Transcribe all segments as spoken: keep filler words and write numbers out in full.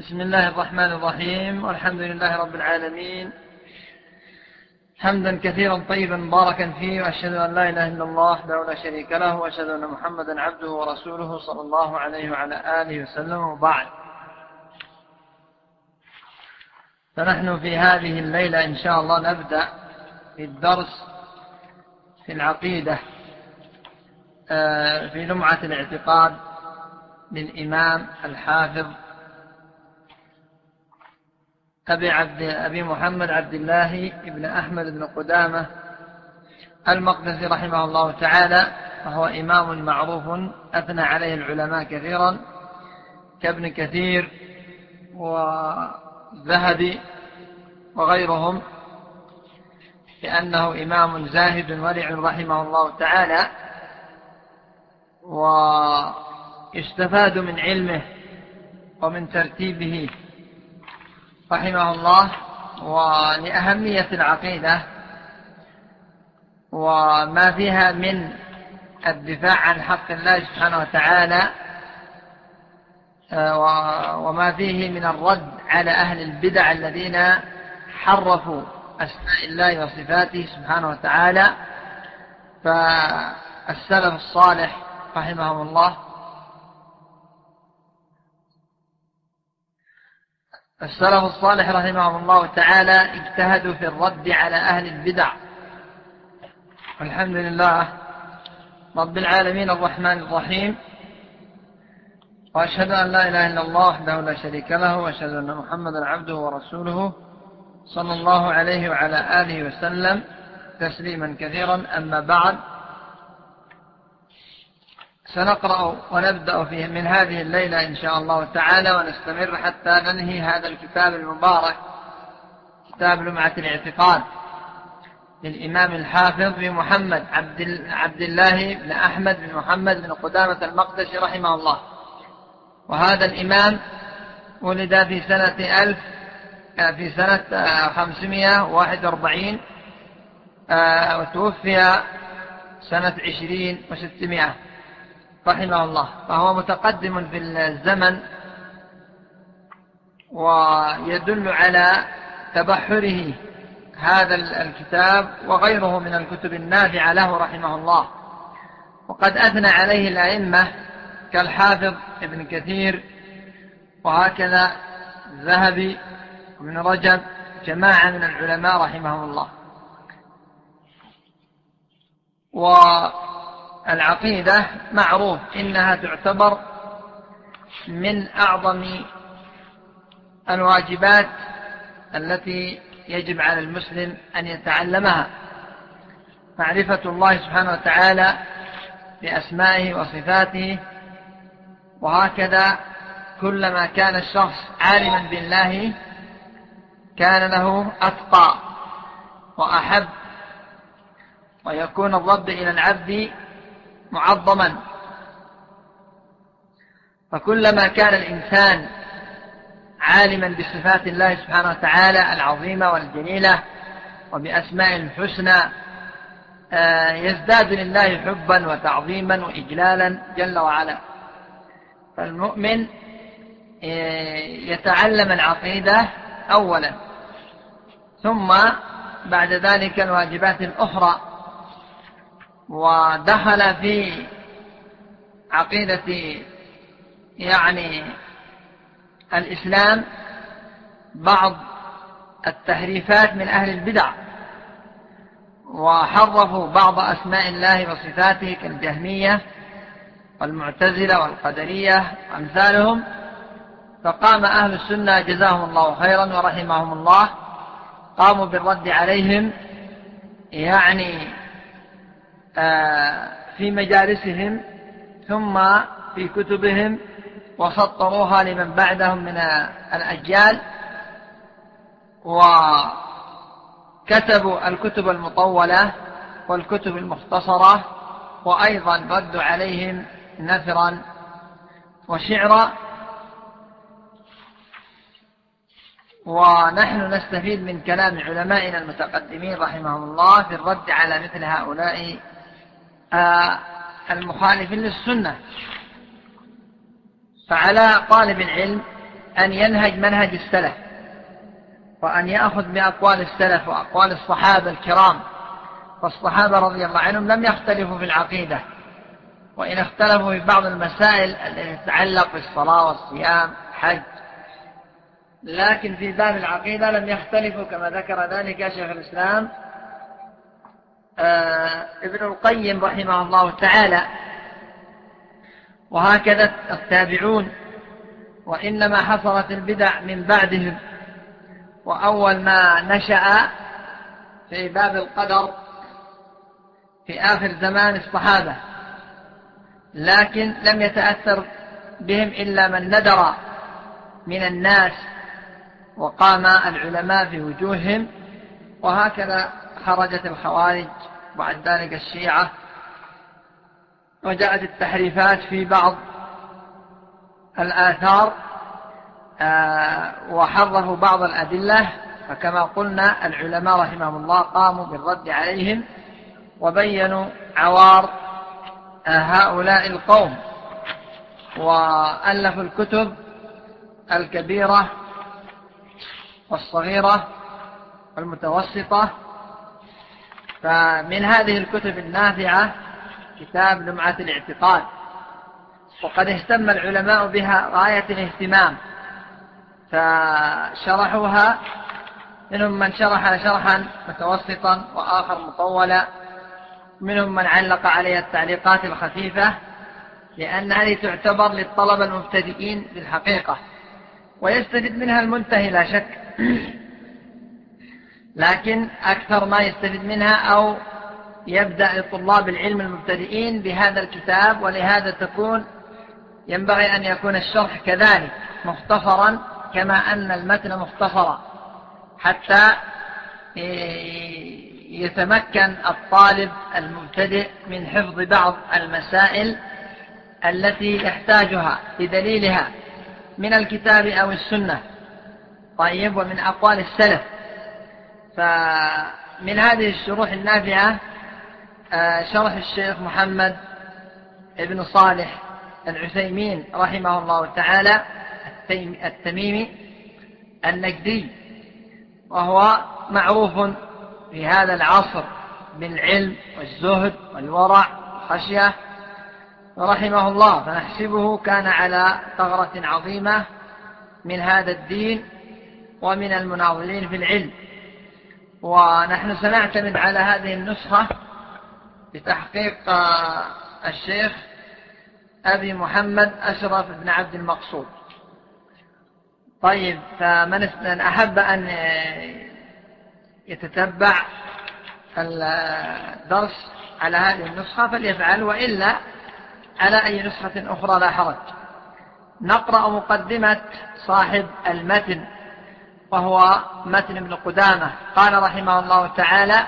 بسم الله الرحمن الرحيم، والحمد لله رب العالمين، حمدا كثيرا طيبا مباركا فيه، وأشهد أن لا إله إلا الله وحده لا شريك له، وأشهد أن محمدا عبده ورسوله صلى الله عليه وعلى آله وسلم. وبعد، فنحن في هذه الليلة إن شاء الله نبدأ في الدرس في العقيدة في لمعة الاعتقاد للإمام الحافظ أبي, عبد أبي محمد عبد الله بن أحمد بن قدامة المقدسي رحمه الله تعالى، وهو إمام معروف أثنى عليه العلماء كثيرا كابن كثير وذهبي وغيرهم، لأنه إمام زاهد ورع رحمه الله تعالى، ويستفاد من علمه ومن ترتيبه رحمه الله، ولأهمية العقيدة وما فيها من الدفاع عن حق الله سبحانه وتعالى، وما فيه من الرد على أهل البدع الذين حرفوا أسماء الله وصفاته سبحانه وتعالى. فالسلف الصالح رحمهم الله السلف الصالح رحمهم الله تعالى اجتهدوا في الرد على أهل البدع. والحمد لله رب العالمين الرحمن الرحيم، وأشهد أن لا إله إلا الله وحده لا شريك له، وأشهد أن محمدا عبده ورسوله صلى الله عليه وعلى آله وسلم تسليما كثيرا. أما بعد، سنقرأ ونبدأ فيه من هذه الليلة إن شاء الله تعالى، ونستمر حتى ننهي هذا الكتاب المبارك، كتاب لمعة الاعتقاد للإمام الحافظ أبي محمد عبد الله بن أحمد بن محمد بن قدامة المقدسي رحمه الله. وهذا الإمام ولد في سنة ألف في سنة خمسمائة وواحد وأربعين، وتوفي سنة عشرين وستمائة رحمه الله، فهو متقدم في الزمن، ويدل على تبحره هذا الكتاب وغيره من الكتب النافعة له رحمه الله. وقد أثنى عليه الأئمة كالحافظ ابن كثير، وهكذا الذهبي وابن رجب، جماعة من العلماء رحمهم الله. والعقيدة معروف إنها تعتبر من أعظم الواجبات التي يجب على المسلم أن يتعلمها، معرفة الله سبحانه وتعالى بأسمائه وصفاته. وهكذا كلما كان الشخص عالما بالله كان له أتقى وأحب، ويكون الرب إلى العبد معظما. فكلما كان الإنسان عالما بصفات الله سبحانه وتعالى العظيمة والجليلة وبأسماء الحسنى يزداد لله حبا وتعظيما وإجلالا جل وعلا. فالمؤمن يتعلم العقيدة أولا، ثم بعد ذلك الواجبات الأخرى. ودخل في عقيدة يعني الإسلام بعض التحريفات من أهل البدع، وحرفوا بعض أسماء الله وصفاته كالجهمية والمعتزلة والقدرية وأمثالهم. فقام أهل السنة جزاهم الله خيرا ورحمهم الله، قاموا بالرد عليهم يعني في مجالسهم ثم في كتبهم، وسطروها لمن بعدهم من الأجيال، وكتبوا الكتب المطولة والكتب المختصرة، وأيضا ردوا عليهم نثرا وشعرا. ونحن نستفيد من كلام علمائنا المتقدمين رحمهم الله في الرد على مثل هؤلاء المخالفين للسنة. فعلى طالب العلم أن ينهج منهج السلف، وأن يأخذ بأقوال السلف وأقوال الصحابة الكرام. فالصحابة رضي الله عنهم لم يختلفوا في العقيدة، وإن اختلفوا في بعض المسائل التي تتعلق بالصلاة والصيام والحج، لكن في باب العقيدة لم يختلفوا كما ذكر ذلك شيخ الإسلام آه ابن القيم رحمه الله تعالى. وهكذا التابعون، وإنما حصلت البدع من بعدهم. وأول ما نشأ في باب القدر في آخر زمان الصحابة، لكن لم يتأثر بهم إلا من ندر من الناس، وقام العلماء في وجوههم. وهكذا خرجت الخوارج بعد ذلك الشيعة، وجاءت التحريفات في بعض الآثار وحرفوا بعض الأدلة. فكما قلنا العلماء رحمهم الله قاموا بالرد عليهم وبينوا عوار هؤلاء القوم، وألفوا الكتب الكبيرة والصغيرة والمتوسطة. فمن هذه الكتب النافعة كتاب لمعة الاعتقاد، وقد اهتم العلماء بها غاية الاهتمام، فشرحوها، منهم من شرح شرحا متوسطا وآخر مطولا، منهم من علق عليها التعليقات الخفيفة، لأن هذه تعتبر للطلبة المبتدئين بالحقيقة، ويستفيد منها المنتهي لا شك، لكن أكثر ما يستفيد منها أو يبدأ لطلاب العلم المبتدئين بهذا الكتاب. ولهذا تكون ينبغي أن يكون الشرح كذلك مختصرا كما أن المتن مختصرا، حتى يتمكن الطالب المبتدئ من حفظ بعض المسائل التي يحتاجها بدليلها من الكتاب أو السنة، طيب، ومن أقوال السلف. فمن هذه الشروح النافعة شرح الشيخ محمد ابن صالح العثيمين رحمه الله تعالى التميمي النجدي، وهو معروف في هذا العصر بالعلم والزهد والورع والخشية رحمه الله، فنحسبه كان على ثغرة عظيمة من هذا الدين ومن المناضلين في العلم. ونحن سنعتمد على هذه النسخة بتحقيق الشيخ أبي محمد أشرف بن عبد المقصود. طيب، فمن أحب أن يتتبع الدرس على هذه النسخة فليفعل، وإلا على أي نسخة أخرى لا حرج. نقرأ مقدمة صاحب المتن، وهو متن ابن قدامة. قال رحمه الله تعالى: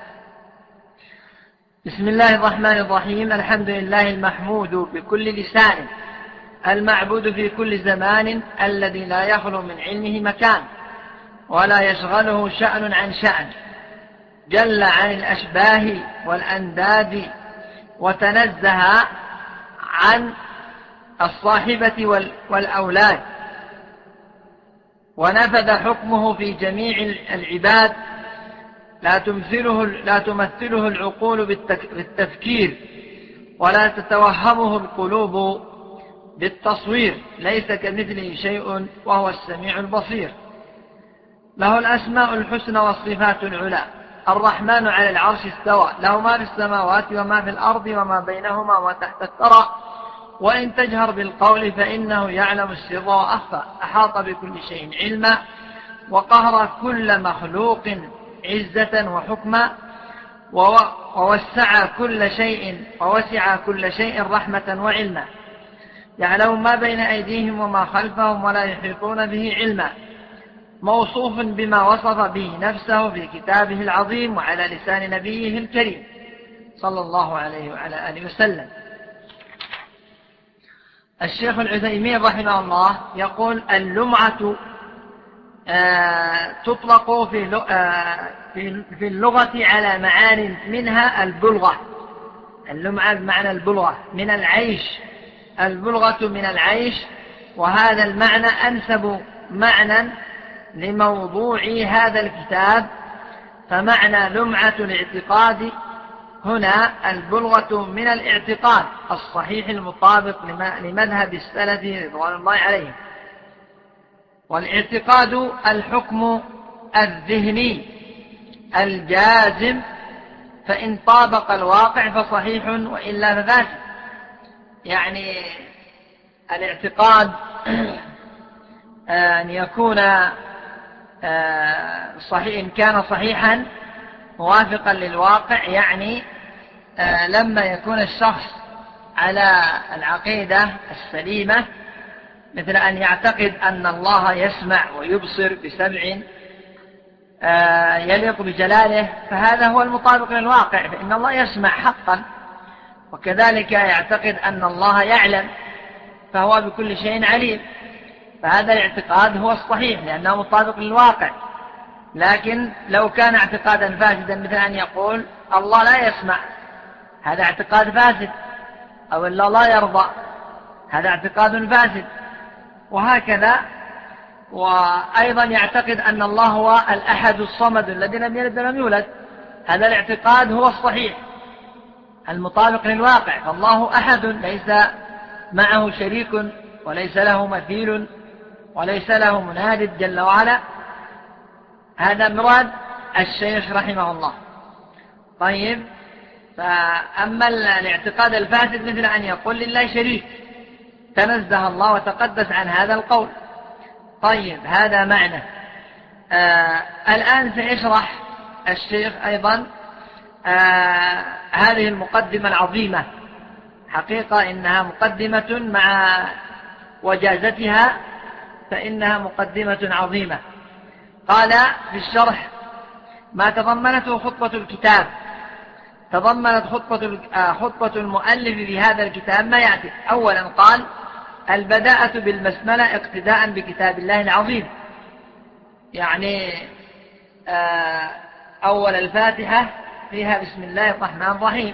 بسم الله الرحمن الرحيم. الحمد لله المحمود بكل لسان، المعبود في كل زمان، الذي لا يخلو من علمه مكان ولا يشغله شأن عن شأن، جل عن الأشباه والأنداد، وتنزه عن الصاحبة والأولاد، ونفذ حكمه في جميع العباد، لا تمثله, لا تمثله العقول بالتفكير، ولا تتوهمه القلوب بالتصوير، ليس كمثله شيء وهو السميع البصير. له الأسماء الحسنى والصفات العلى، الرحمن على العرش استوى، له ما في السماوات وما في الأرض وما بينهما وتحت الثرى، وإن تجهر بالقول فإنه يعلم السر وأخفى، أحاط بكل شيء علما، وقهر كل مخلوق عزة وحكما، ووسع كل شيء ووسع كل شيء رحمة وعلما، يعلم ما بين أيديهم وما خلفهم ولا يحيطون به علما، موصوف بما وصف به نفسه في كتابه العظيم وعلى لسان نبيه الكريم صلى الله عليه وعلى آله وسلم. الشيخ العثيمين رحمه الله يقول: اللمعة آه تطلق في آه في اللغة على معان، منها البلغة. اللمعة بمعنى البلغة من العيش، البلغة من العيش، وهذا المعنى أنسب معنى لموضوع هذا الكتاب. فمعنى لمعة الاعتقاد هنا البلغة من الاعتقاد الصحيح المطابق لمذهب السلف رضوان الله عليهم. والاعتقاد الحكم الذهني الجازم، فإن طابق الواقع فصحيح وإلا ففاسد. يعني الاعتقاد أن يكون صحيح، إن كان صحيحا موافقا للواقع، يعني لما يكون الشخص على العقيدة السليمة، مثل أن يعتقد أن الله يسمع ويبصر بسمع يليق بجلاله، فهذا هو المطابق للواقع، فإن الله يسمع حقا. وكذلك يعتقد أن الله يعلم، فهو بكل شيء عليم، فهذا الاعتقاد هو الصحيح لأنه مطابق للواقع. لكن لو كان اعتقادا فاسدا، مثل أن يقول الله لا يسمع، هذا اعتقاد فاسد، أو الله لا يرضى، هذا اعتقاد فاسد، وهكذا. وأيضا يعتقد أن الله هو الأحد الصمد الذي لم يلد ولم يولد، هذا الاعتقاد هو الصحيح المطابق للواقع، فالله أحد ليس معه شريك وليس له مثيل وليس له مناد جل وعلا. هذا مراد الشيخ رحمه الله. طيب، فأما الاعتقاد الفاسد مثل أن يقول لله شريك، تنزه الله وتقدس عن هذا القول. طيب، هذا معنى. آه الآن سيشرح الشيخ أيضا آه هذه المقدمة العظيمة. حقيقة إنها مقدمة مع وجازتها، فإنها مقدمة عظيمة. قال في الشرح ما تضمنته خطبة الكتاب. تضمنت خطبة خطبة المؤلف في هذا الكتاب ما يأتي. أولا قال البداءة بالبسملة اقتداء بكتاب الله العظيم، يعني أول الفاتحة فيها بسم الله الرحمن الرحيم،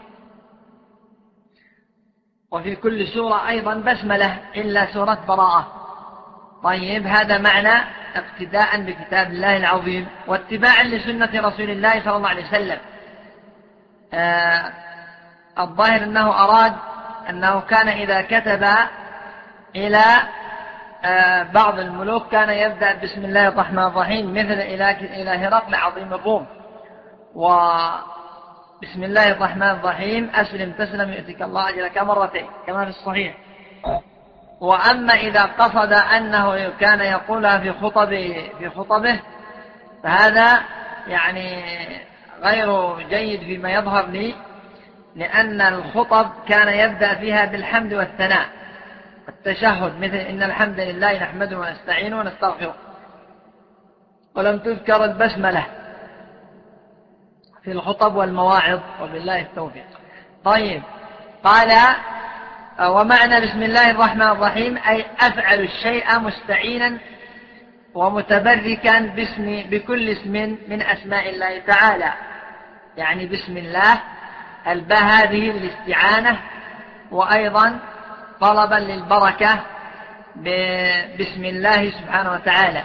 وفي كل سورة أيضا بسملة إلا سورة براءة. طيب، هذا معنى اقتداء بكتاب الله العظيم واتباعا لسنة رسول الله صلى الله عليه وسلم. آه الظاهر أنه أراد أنه كان إذا كتب إلى آه بعض الملوك كان يبدأ بسم الله الرحمن الرحيم، مثل إلى إلى هرقل عظيم الروم، وبسم الله الرحمن الرحيم أسلم تسلم يؤتك الله أجرك مرتين كما في الصحيح. وأما إذا قصد أنه كان يقولها في خطبه في خطبه فهذا يعني غير جيد فيما يظهر لي، لأن الخطب كان يبدأ فيها بالحمد والثناء والتشهد، مثل إن الحمد لله نحمده ونستعينه ونستغفره، ولم تذكر البسملة في الخطب والمواعظ، وبالله التوفيق. طيب، قال ومعنى بسم الله الرحمن الرحيم أي أفعل الشيء مستعينا ومتبركا باسم بكل اسم من أسماء الله تعالى، يعني بسم الله الباء هذه للاستعانة، وأيضا طلبا للبركة بسم الله سبحانه وتعالى.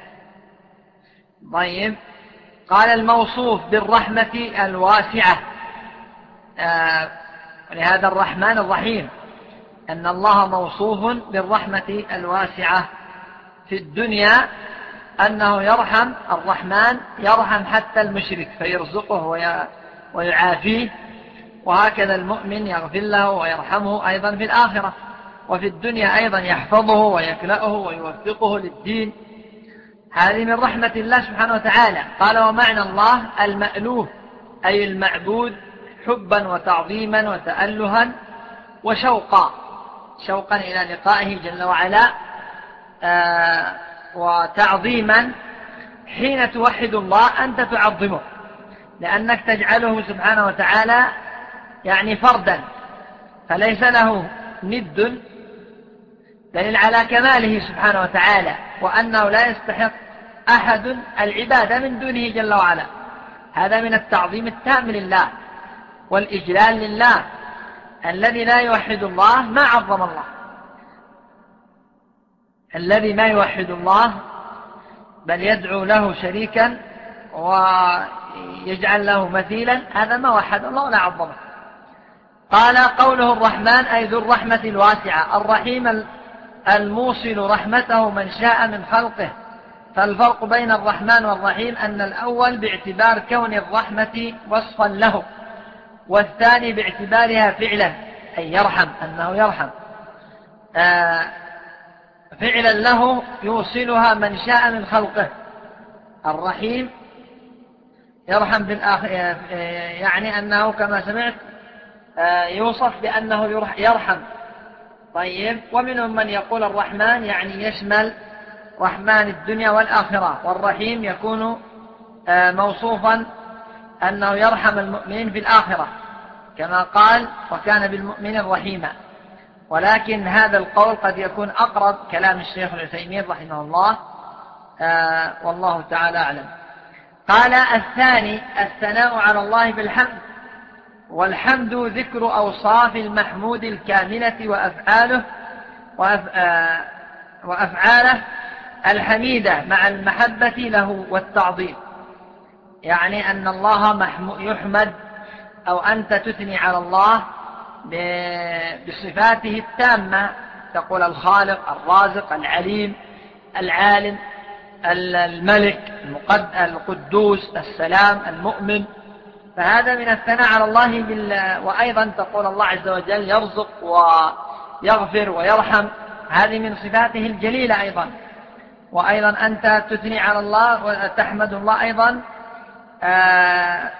طيب، قال الموصوف بالرحمة الواسعة، آه لهذا الرحمن الرحيم، أن الله موصوف بالرحمة الواسعة في الدنيا، أنه يرحم الرحمن يرحم حتى المشرك فيرزقه ويعافيه، وهكذا المؤمن يغفر له ويرحمه أيضا في الآخرة، وفي الدنيا أيضا يحفظه ويكلأه ويوفقه للدين. هذه من رحمة الله سبحانه وتعالى. قال ومعنى الله المألوف أي المعبود حبا وتعظيما وتألها وشوقا، شوقا إلى لقائه جل وعلا، آه وتعظيما. حين توحد الله أنت تعظمه، لأنك تجعله سبحانه وتعالى يعني فردا، فليس له ند، دليل على كماله سبحانه وتعالى، وأنه لا يستحق أحد العبادة من دونه جل وعلا. هذا من التعظيم التام لله والإجلال لله. الذي لا يوحد الله ما عظم الله. الذي ما يوحد الله بل يدعو له شريكا ويجعل له مثيلا، هذا ما وحد الله ولا عظمه. قال قوله الرحمن أي ذو الرحمة الواسعة، الرحيم الموصل رحمته من شاء من خلقه. فالفرق بين الرحمن والرحيم أن الأول باعتبار كون الرحمة وصفا له، والثاني باعتبارها فعلا أي يرحم، أنه يرحم آه فعلا له يوصلها من شاء من خلقه. الرحيم يرحم بالآخر، يعني أنه كما سمعت يوصف بأنه يرحم. طيب، ومنهم من يقول الرحمن يعني يشمل رحمن الدنيا والآخرة، والرحيم يكون موصوفا أنه يرحم المؤمنين في الآخرة كما قال وكان بالمؤمنين رحيما. ولكن هذا القول قد يكون أقرب كلام الشيخ العثيمين رحمه الله، آه والله تعالى أعلم. قال الثاني الثناء على الله بالحمد، والحمد ذكر أوصاف المحمود الكاملة وأفعاله وأف... آه وأفعاله الحميدة مع المحبة له والتعظيم، يعني أن الله محمود يحمد أو أنت تثني على الله بصفاته التامة، تقول الخالق الرازق العليم العالم الملك القدوس السلام المؤمن، فهذا من الثناء على الله بال... وأيضا تقول الله عز وجل يرزق ويغفر ويرحم، هذه من صفاته الجليلة أيضا. وأيضا أنت تثني على الله وتحمد الله أيضا آه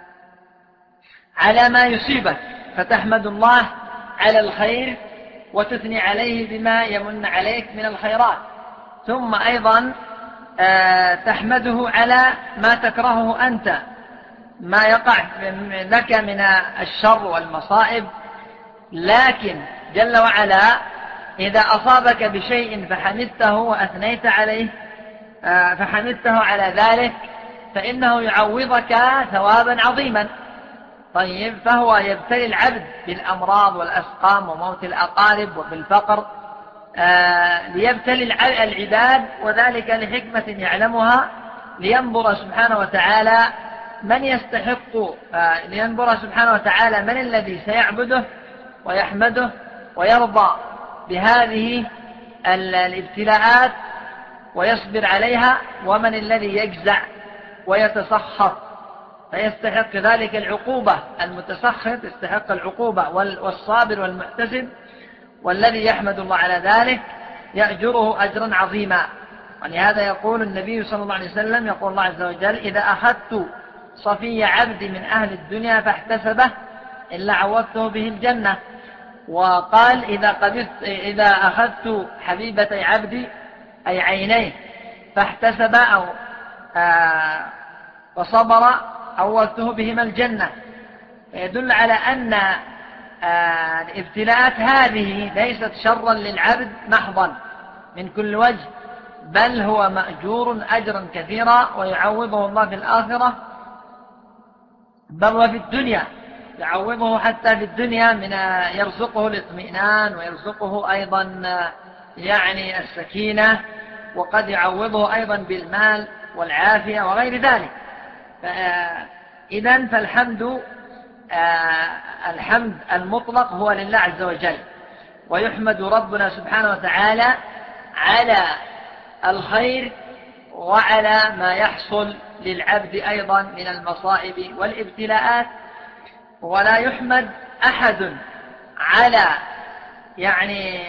على ما يصيبك، فتحمد الله على الخير وتثني عليه بما يمن عليك من الخيرات، ثم أيضا آه تحمده على ما تكرهه أنت، ما يقع لك من الشر والمصائب. لكن جل وعلا إذا أصابك بشيء فحمدته وأثنيت عليه آه فحمدته على ذلك فإنه يعوضك ثوابا عظيما. طيب، فهو يبتلي العبد بالأمراض والأسقام وموت الأقارب وبالفقر آه ليبتلي العباد، وذلك لحكمة يعلمها، لينظر سبحانه وتعالى من يستحق آه لينظر سبحانه وتعالى من الذي سيعبده ويحمده ويرضى بهذه الابتلاءات ويصبر عليها، ومن الذي يجزع ويتسخط فيستحق ذلك العقوبة. المتسخط يستحق العقوبة، والصابر والمحتسب والذي يحمد الله على ذلك يأجره أجرا عظيما. ولهذا يقول النبي صلى الله عليه وسلم، يقول الله عز وجل إذا أخذت صفي عبد من أهل الدنيا فاحتسبه إلا عوضته به الجنة. وقال إذا, قبضت إذا أخذت حبيبتي عبدي أي عينيه فاحتسب أو آه وصبر عوضته بهما الجنة. يدل على أن آه الابتلاءات هذه ليست شرا للعبد محضا من كل وجه، بل هو مأجور أجرا كثيرا ويعوضه الله في الآخرة، بل وفي الدنيا يعوضه حتى في الدنيا، من يرزقه الاطمئنان ويرزقه أيضا يعني السكينة، وقد يعوضه أيضا بالمال والعافية وغير ذلك. إذن فالحمد الحمد المطلق هو لله عز وجل، ويحمد ربنا سبحانه وتعالى على الخير وعلى ما يحصل للعبد أيضا من المصائب والابتلاءات. ولا يحمد أحد على يعني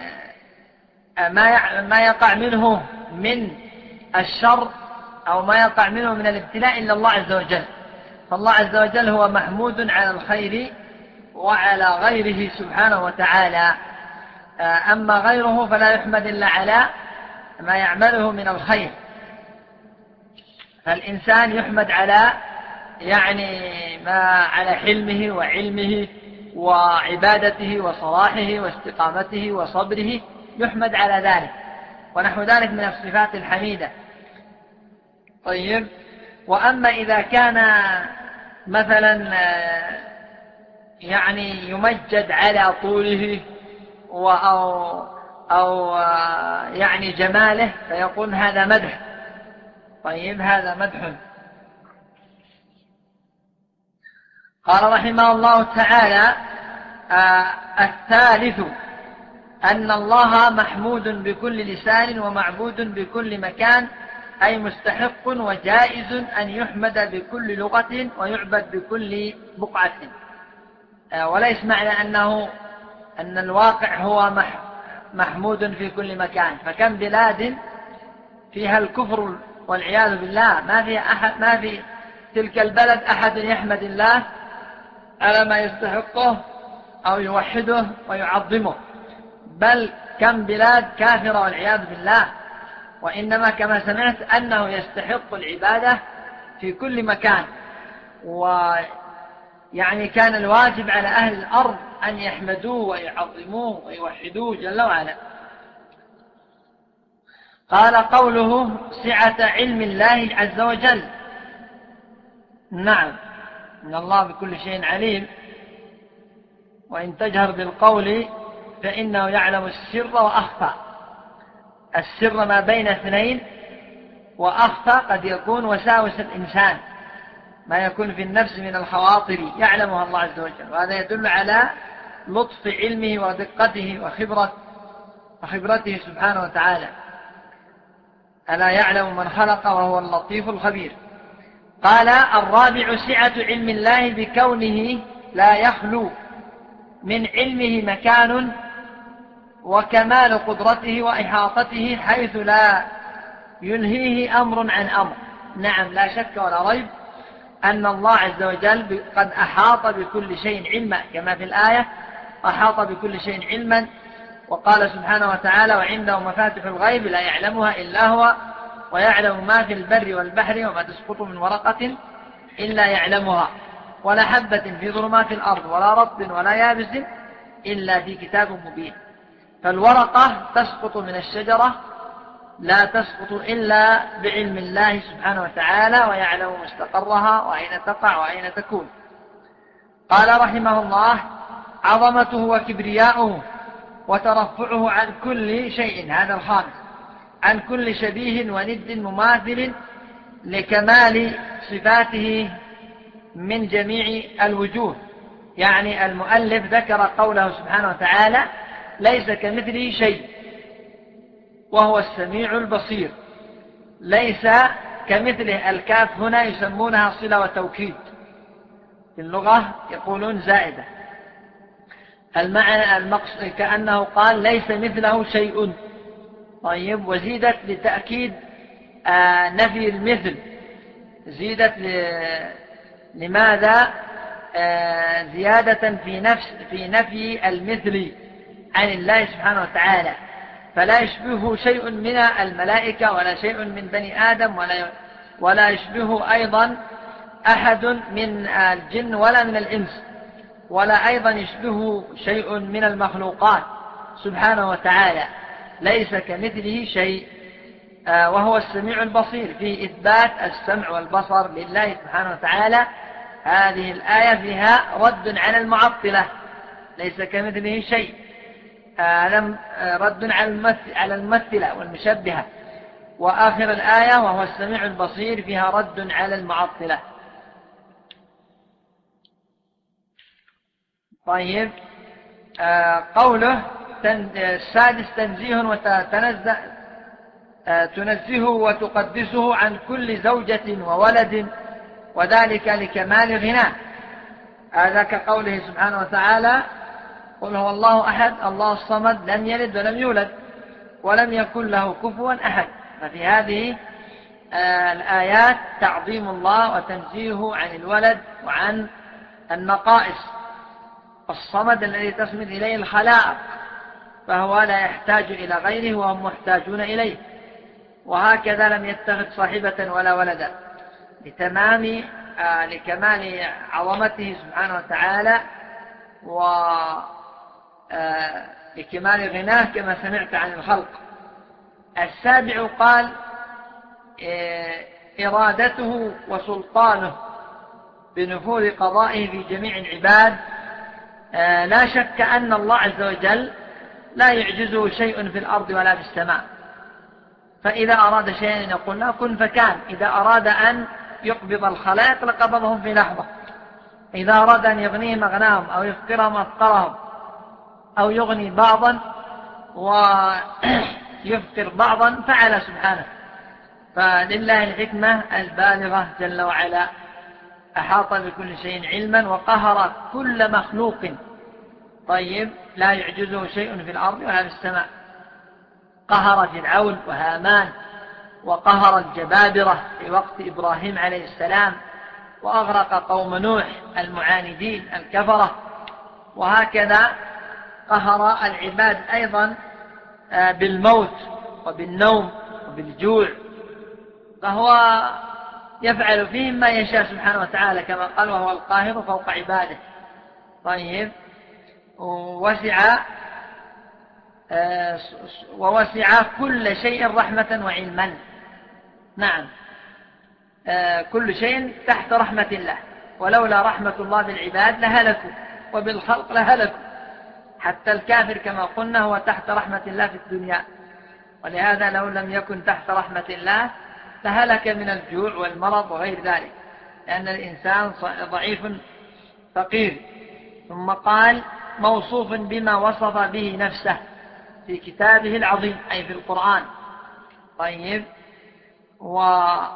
ما يقع منه من الشر أو ما يقع منه من الابتلاء إلا الله عز وجل. فالله عز وجل هو محمود على الخير وعلى غيره سبحانه وتعالى، أما غيره فلا يحمد إلا على ما يعمله من الخير. فالإنسان يحمد على يعني ما على حلمه وعلمه وعبادته وصلاحه واستقامته وصبره، يحمد على ذلك ونحو ذلك من الصفات الحميدة. طيب، وأما إذا كان مثلا يعني يمجد على طوله أو, أو يعني جماله فيقول هذا مدح. طيب هذا مدح. قال رحمه الله تعالى: الثالث أن الله محمود بكل لسان ومعبود بكل مكان، أي مستحق وجائز أن يحمد بكل لغة ويعبد بكل بقعة. وليس معنى أنه أن الواقع هو محمود في كل مكان، فكم بلاد فيها الكفر والعياذ بالله ما في أحد ما في تلك البلد أحد يحمد الله على ما يستحقه أو يوحده ويعظمه، بل كم بلاد كافرة والعياذ بالله. وإنما كما سمعت أنه يستحق العبادة في كل مكان، ويعني كان الواجب على أهل الأرض أن يحمدوه ويعظموه ويوحدوه جل وعلا. قال: قوله سعة علم الله عز وجل. نعم، إن الله بكل شيء عليم، وإن تجهر بالقول فإنه يعلم السر وأخفى. السر ما بين اثنين، وأخفى قد يكون وساوس الإنسان، ما يكون في النفس من الخواطر يعلمها الله عز وجل، وهذا يدل على لطف علمه ودقته وخبرة وخبرته سبحانه وتعالى. ألا يعلم من خلق وهو اللطيف الخبير. قال: الرابع سعة علم الله بكونه لا يخلو من علمه مكان، وكمال قدرته وإحاطته حيث لا ينهيه أمر عن أمر. نعم، لا شك ولا ريب أن الله عز وجل قد أحاط بكل شيء علما، كما في الآية: أحاط بكل شيء علما. وقال سبحانه وتعالى: وعنده مفاتح الغيب لا يعلمها إلا هو ويعلم ما في البر والبحر وما تسقط من ورقة إلا يعلمها ولا حبة في ظلمات الأرض ولا رطب ولا يابس إلا في كتاب مبين. فالورقة تسقط من الشجرة لا تسقط إلا بعلم الله سبحانه وتعالى، ويعلم مستقرها وأين تقع وأين تكون. قال رحمه الله: عظمته وكبرياؤه وترفعه عن كل شيء، هذا الخامس، عن كل شبيه وند مماثل لكمال صفاته من جميع الوجوه. يعني المؤلف ذكر قوله سبحانه وتعالى: ليس كمثله شيء وهو السميع البصير. ليس كمثله، الكاف هنا يسمونها صلة وتوكيد، في اللغة يقولون زائدة. المعنى المقصد كأنه قال ليس مثله شيء. طيب، وزيدت لتأكيد آه نفي المثل. زيدت ل... لماذا آه زيادة في نفس في نفي المثل عن الله سبحانه وتعالى، فلا يشبهه شيء من الملائكة ولا شيء من بني آدم ولا ولا يشبهه أيضا أحد من الجن ولا من الإنس، ولا أيضا يشبهه شيء من المخلوقات سبحانه وتعالى. ليس كمثله شيء، وهو السميع البصير، في إثبات السمع والبصر لله سبحانه وتعالى. هذه الآية فيها رد على المعطلة، ليس كمثله شيء، رد على الممثلة والمشبهة. وآخر الآية وهو السميع البصير فيها رد على المعطلة. طيب، قوله السادس تنزيه وتنزه تنزهه وتقدسه عن كل زوجة وولد، وذلك لكمال غناه. هذا كقوله سبحانه وتعالى: قل هو الله أحد الله الصمد لم يلد ولم يولد ولم يكن له كفوا أحد. ففي هذه الآيات تعظيم الله وتنزيهه عن الولد وعن النقائص. الصمد الذي تسمد إليه الخلائق، فهو لا يحتاج إلى غيره وهم محتاجون إليه. وهكذا لم يتخذ صاحبة ولا ولدا، لتمام آه لكمال عظمته سبحانه وتعالى ولكمال آه غناه كما سمعت عن الخلق. السابع قال: آه إرادته وسلطانه بنفوذ قضائه في جميع العباد. آه لا شك أن الله عز وجل لا يعجزه شيء في الأرض ولا في السماء. فإذا أراد شيئا يقول له كن فكان. إذا أراد أن يقبض الخلائق لقبضهم في لحظة. إذا أراد أن يغنيهم أغناهم أو يفقرهم أفقرهم أو يغني بعضا ويفقر بعضا فعل سبحانه. فلله الحكمة البالغة جل وعلا، أحاط بكل شيء علما وقهر كل مخلوق. طيب لا يعجزه شيء في الأرض ولا في السماء. قهر فرعون وهامان وقهر الجبابرة في وقت إبراهيم عليه السلام، وأغرق قوم نوح المعاندين الكفرة. وهكذا قهر العباد أيضا بالموت وبالنوم وبالجوع، فهو يفعل فيهم ما يشاء سبحانه وتعالى كما قال وهو القاهر فوق عباده. طيب ووسع ووسع كل شيء رحمة وعلما. نعم، كل شيء تحت رحمة الله، ولولا رحمة الله بالعباد لهلكوا وبالخلق لهلكوا. حتى الكافر كما قلنا هو تحت رحمة الله في الدنيا، ولهذا لو لم يكن تحت رحمة الله لهلك من الجوع والمرض وغير ذلك، لأن الإنسان ضعيف فقير. ثم قال موصوف بما وصف به نفسه في كتابه العظيم أي في القرآن. طيب وعلى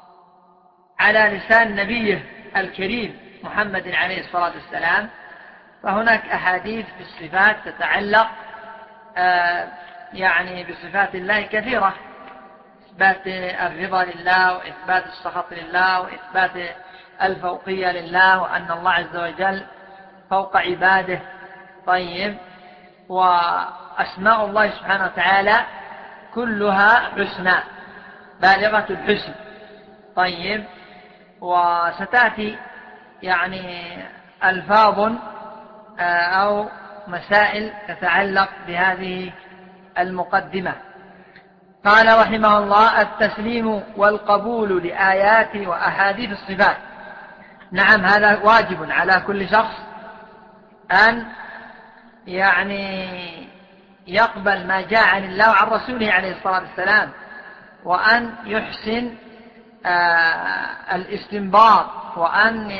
لسان نبيه الكريم محمد عليه الصلاة والسلام. فهناك أحاديث في الصفات تتعلق آه يعني بصفات الله كثيرة، إثبات الرضا لله وإثبات السخط لله وإثبات الفوقية لله وأن الله عز وجل فوق عباده. طيب وأسماء الله سبحانه وتعالى كلها حسنى بالغة الحسن. طيب وستأتي يعني ألفاظ أو مسائل تتعلق بهذه المقدمة. قال رحمه الله التسليم والقبول لآيات وأحاديث الصفات. نعم، هذا واجب على كل شخص أن يعني يقبل ما جاء عن الله وعن رسوله عليه الصلاة والسلام، وأن يحسن آه الاستنباط، وأن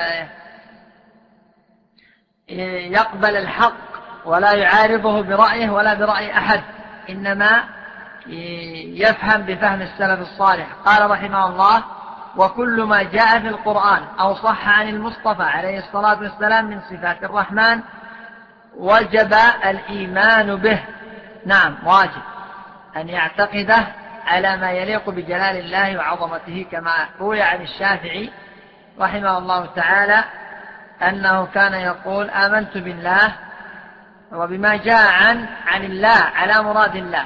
يقبل الحق ولا يعارضه برأيه ولا برأي أحد، إنما يفهم بفهم السلف الصالح. قال رحمه الله وكل ما جاء في القرآن أو صح عن المصطفى عليه الصلاة والسلام من صفات الرحمن وجب الإيمان به. نعم، واجب أن يعتقده على ما يليق بجلال الله وعظمته، كما روي عن الشافعي رحمه الله تعالى أنه كان يقول آمنت بالله وبما جاء عن عن الله على مراد الله،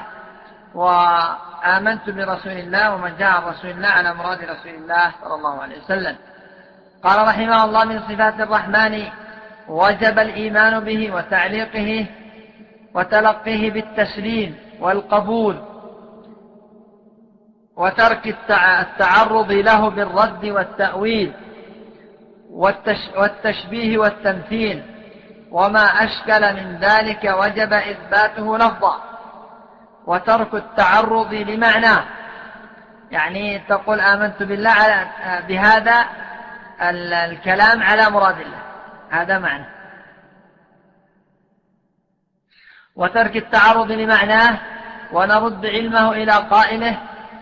وآمنت برسول الله ومن جاء عن رسول الله على مراد رسول الله صلى الله عليه وسلم. قال رحمه الله من صفات الرحمن وجب الإيمان به وتعليقه وتلقيه بالتسليم والقبول وترك التعرض له بالرد والتأويل والتشبيه والتمثيل، وما أشكل من ذلك وجب إثباته لفظا، وترك التعرض لمعناه. يعني تقول آمنت بالله على بهذا الكلام على مراد الله، هذا معنى. وترك التعرض لمعناه ونرد علمه إلى قائله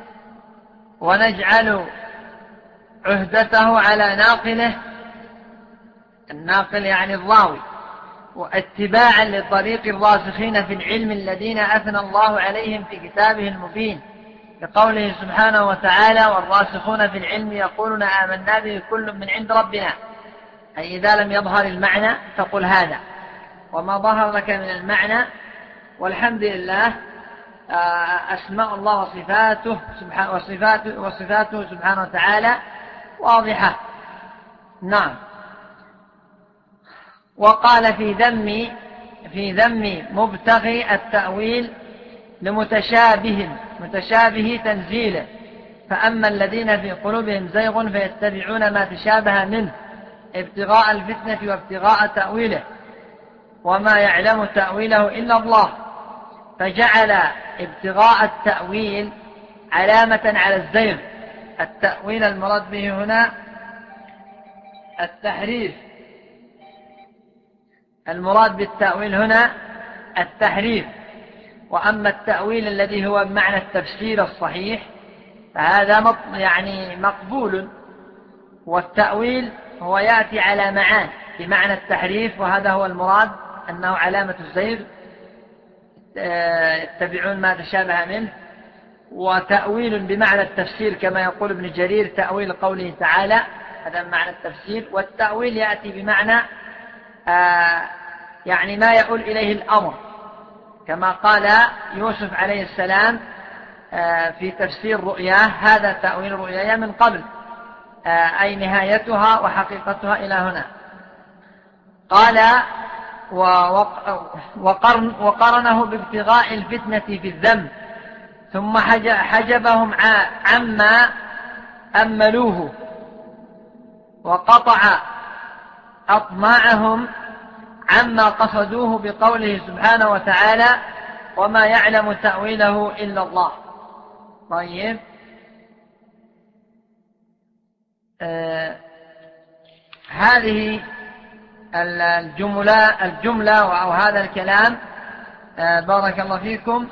ونجعل عهدته على ناقله، الناقل يعني الراوي، واتباعا لطريق الراسخين في العلم الذين أثنى الله عليهم في كتابه المبين، لقوله سبحانه وتعالى والراسخون في العلم يقولون آمنا به كل من عند ربنا. أي إذا لم يظهر المعنى تقول هذا، وما ظهر لك من المعنى والحمد لله أسماء الله وصفاته سبحانه وصفاته, وصفاته سبحانه وتعالى واضحة. نعم. وقال في ذم في ذم مبتغي التأويل لمتشابه متشابه تنزيله، فأما الذين في قلوبهم زيغ فيتبعون ما تشابه منه ابتغاء الفتنة وابتغاء تأويله، وما يعلم تأويله إلا الله. فجعل ابتغاء التأويل علامة على الزيغ. التأويل المراد به هنا التحريف، المراد بالتأويل هنا التحريف. وأما التأويل الذي هو بمعنى التفسير الصحيح فهذا يعني مقبول. والتأويل هو يأتي على معان بمعنى التحريف، وهذا هو المراد أنه علامة الزيغ، يتبعون ما تشابه منه. وتأويل بمعنى التفسير كما يقول ابن جرير تأويل قوله تعالى، هذا معنى التفسير. والتأويل يأتي بمعنى آه يعني ما يؤول إليه الأمر، كما قال يوسف عليه السلام آه في تفسير رؤياه: هذا تأويل رؤياي من قبل، آه أي نهايتها وحقيقتها إلى هنا. قال وقرن وقرنه بابتغاء الفتنة في الذنب، ثم حجبهم عما أملوه وقطع أطماعهم عما قصدوه بقوله سبحانه وتعالى: وما يعلم تأويله إلا الله. طيب، آه هذه الجملة, الجملة أو هذا الكلام آه بارك الله فيكم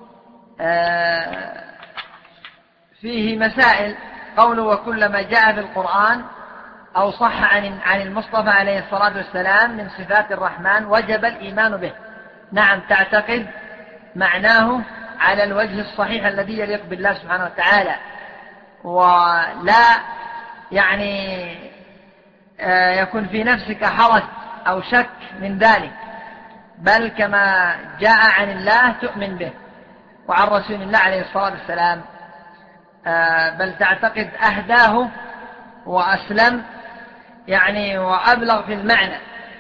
آه فيه مسائل. قوله: وكلما جاء في القرآن أو صح عن عن المصطفى عليه الصلاة والسلام من صفات الرحمن وجب الإيمان به. نعم، تعتقد معناه على الوجه الصحيح الذي يليق بالله سبحانه وتعالى، ولا يعني يكون في نفسك حرج أو شك من ذلك، بل كما جاء عن الله تؤمن به وعن رسول الله عليه الصلاة والسلام، بل تعتقد أهداه وأسلم يعني وأبلغ في المعنى،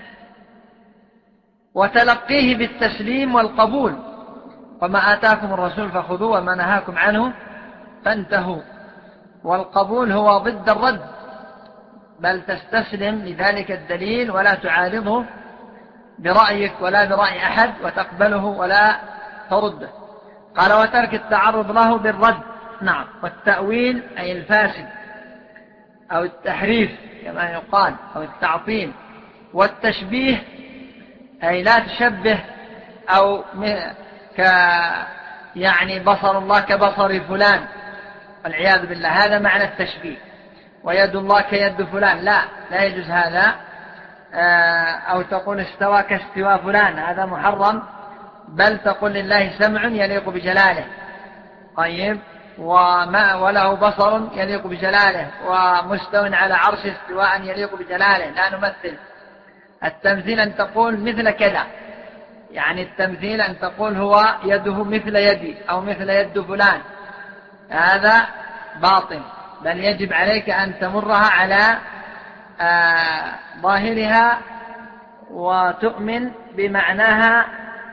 وتلقيه بالتسليم والقبول. وما آتاكم الرسول فخذوه وما نهاكم عنه فانتهوا. والقبول هو ضد الرد، بل تستسلم لذلك الدليل ولا تعارضه برأيك ولا برأي أحد، وتقبله ولا ترده. قال: وترك التعرض له بالرد. نعم، والتأويل أي الفاسد أو التحريف كما يقال، أو التعطيل. والتشبيه أي لا تشبه، أو ك يعني بصر الله كبصر فلان والعياذ بالله، هذا معنى التشبيه. ويد الله كيد فلان، لا لا يجوز هذا. أو تقول استوى كاستواء فلان، هذا محرم. بل تقول لله سمع يليق بجلاله، طيب، وما وله بصر يليق بجلاله، ومستو على عرش استواء يليق بجلاله. لا نمثل. التمثيل أن تقول مثل كذا، يعني التمثيل أن تقول هو يده مثل يدي أو مثل يد فلان، هذا باطل. بل يجب عليك أن تمرها على آه ظاهرها وتؤمن بمعناها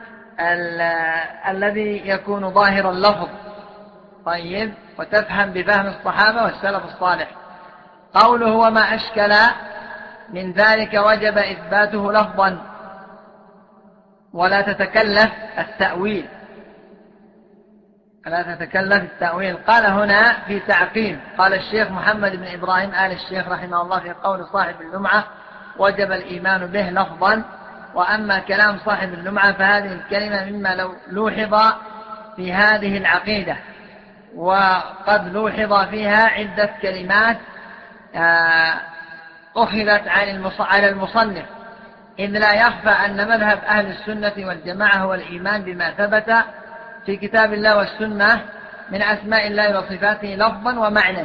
الذي يكون ظاهر اللفظ، طيب، وتفهم بفهم الصحابة والسلف الصالح. قوله: وما أشكل من ذلك وجب إثباته لفظا ولا تتكلف التأويل، لا تتكلف التأويل. قال هنا في تعقيب، قال الشيخ محمد بن إبراهيم آل الشيخ رحمه الله في قول صاحب اللمعة: وجب الإيمان به لفظا. وأما كلام صاحب اللمعة فهذه الكلمة مما لو لوحظ في هذه العقيدة، وقد لوحظ فيها عدة كلمات أخذت على المصنف، إذ لا يخفى أن مذهب أهل السنة والجماعة هو الإيمان بما ثبت في كتاب الله والسنة من أسماء الله وصفاته لفظا ومعنى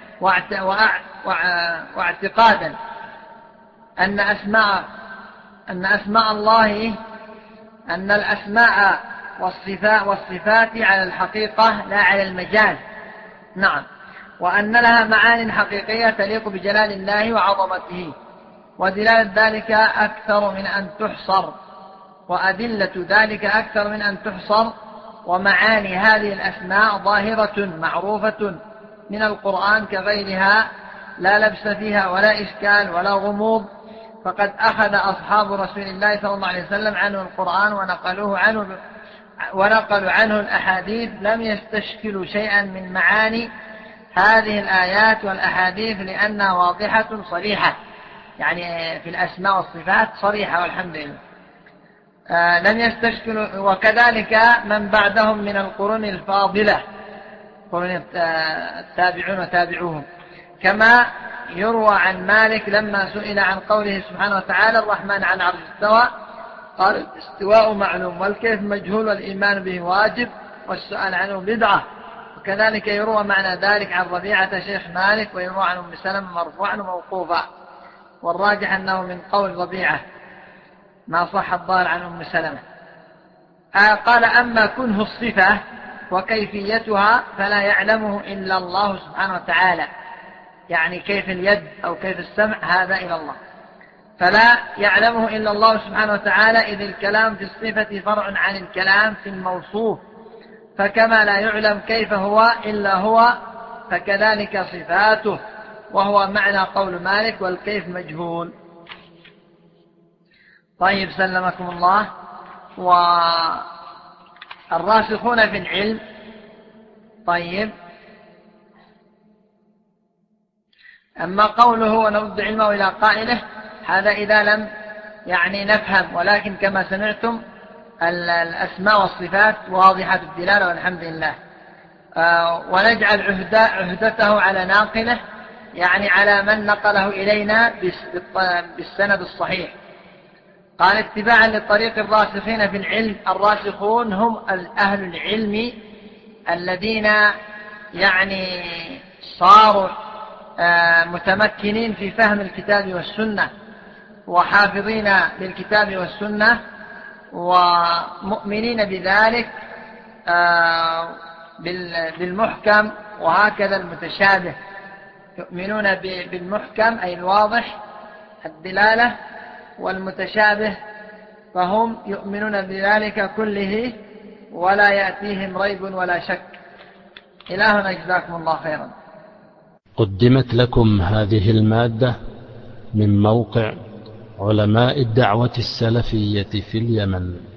واعتقادا، أن أسماء أن أسماء الله أن الأسماء والصفات والصفات على الحقيقة لا على المجاز. نعم، وأن لها معان حقيقية تليق بجلال الله وعظمته، ودلالة ذلك أكثر من أن تحصر، وأدلة ذلك أكثر من أن تحصر. ومعاني هذه الأسماء ظاهرة معروفة من القرآن كغيرها، لا لبس فيها ولا إشكال ولا غموض. فقد أخذ أصحاب رسول الله صلى الله عليه وسلم عنه القرآن ونقلوه عنه ونقلوا عنه الأحاديث لم يستشكلوا شيئا من معاني هذه الآيات والأحاديث لأنها واضحة صريحة، يعني في الأسماء والصفات صريحة والحمد لله. آه لم يستشكلوا. وكذلك من بعدهم من القرون الفاضلة، قرون التابعون وتابعوهم، كما يروى عن مالك لما سئل عن قوله سبحانه وتعالى الرحمن على العرش استوى قال الاستواء معلوم والكيف مجهول والإيمان به واجب والسؤال عنه بدعة. وكذلك يروى معنى ذلك عن ربيعة شيخ مالك، ويروى عن أم سلمة مرفوعا وموقوفا، والراجح أنه من قول ربيعة ما صح الظاهر عن أم سلمة. آه قال أما كنه الصفة وكيفيتها فلا يعلمه إلا الله سبحانه وتعالى، يعني كيف اليد أو كيف السمع هذا إلى الله، فلا يعلمه إلا الله سبحانه وتعالى، إذ الكلام في الصفة فرع عن الكلام في الموصوف، فكما لا يعلم كيف هو إلا هو فكذلك صفاته، وهو معنى قول مالك والكيف مجهول. طيب سلمكم الله. والراسخون في العلم، طيب أما قوله ونرد علمه إلى قائله هذا إذا لم يعني نفهم، ولكن كما سمعتم الأسماء والصفات واضحة الدلالة والحمد لله. آه ونجعل عهدة عهدته على ناقله، يعني على من نقله إلينا بالسند الصحيح. قال اتباعا للطريق الراسخين في العلم. الراسخون هم أهل العلم الذين يعني صاروا آه متمكنين في فهم الكتاب والسنة وحافظين للكتاب والسنة ومؤمنين بذلك آه بالمحكم، وهكذا المتشابه يؤمنون بالمحكم أي الواضح الدلالة، والمتشابه فهم يؤمنون بذلك كله ولا يأتيهم ريب ولا شك. إلهنا جزاكم الله خيرا. قدمت لكم هذه المادة من موقع علماء الدعوة السلفية في اليمن.